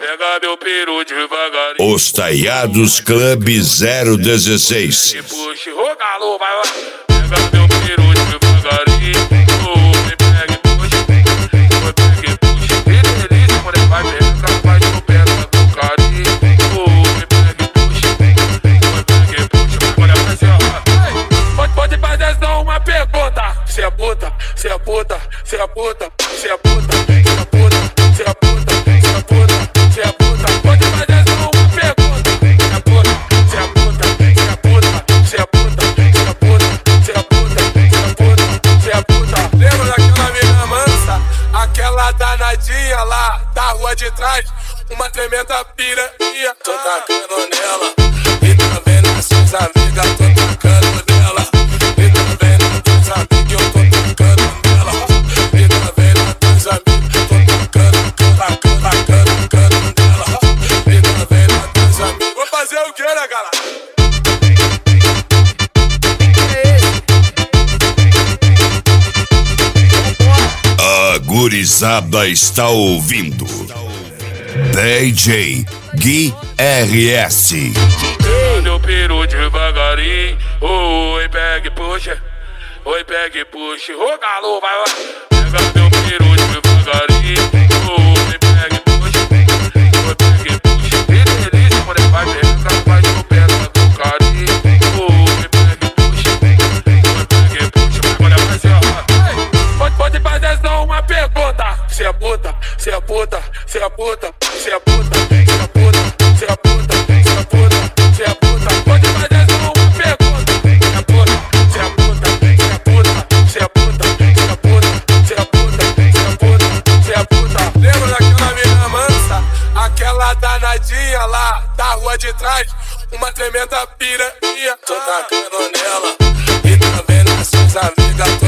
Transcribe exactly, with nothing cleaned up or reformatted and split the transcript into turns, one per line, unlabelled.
Pega meu peru devagarinho.
Os Taiados Club zero dezesseis.
Puxa, ô galo, vai lá. Pega meu peru devagarinho. Oh, me pega e puxa. Oh, pega e puxa. Que delícia, mulher, vai pegar, vai no pé do carinho. Oh, me pega e puxa. Oh, pega e puxa. Agora vai ser, ó. Pode, pode fazer só uma pergunta. Cê é puta, cê é puta, cê é puta, cê é puta, cê é puta, cê é puta, cê é puta, cê é puta. Pode fazer só uma pergunta. Cê é puta, cê é puta, cê é puta, cê é puta, cê é puta, cê é puta, cê é puta, cê é puta. Lembra daquela mina mansa? Aquela danadinha lá da rua de trás? Uma tremenda piranha. Tô tacando nela. E também nas suas amigas tô tacando nela. E também nas tuas amigas eu tô tacando nela. E também nas tuas amigas tô tacando, tacando, tacando, tacando nela. E também nas tuas amigas. Vou fazer o que, né, galera?
A gurizada está ouvindo D J Gui R S.
Pega meu peru devagarinho. Oi, pega e puxa. Oi, pega e puxa. Ô galo, vai lá. Pega meu peru devagarinho. Oi, pega e puxa. Oi, pega e puxa. Que delícia, mulher, vai pegar, vai no pé do carinho. Oi, pega e puxa. Oi, pega e puxa. Agora vai ser, ó. Pode, pode fazer só uma pergunta. Cê é puta, cê é puta, cê é puta, cê é puta, cê é puta, cê é puta, cê é puta, cê é puta. Pode fazer só uma pergunta. Cê é puta, cê é puta, cê é puta, cê é puta, cê é puta, cê é puta, cê é puta. Lembra daquela mina mansa? Aquela danadinha lá da rua de trás? Uma tremenda piranha. Tô tacando nela. E também nas suas amigas.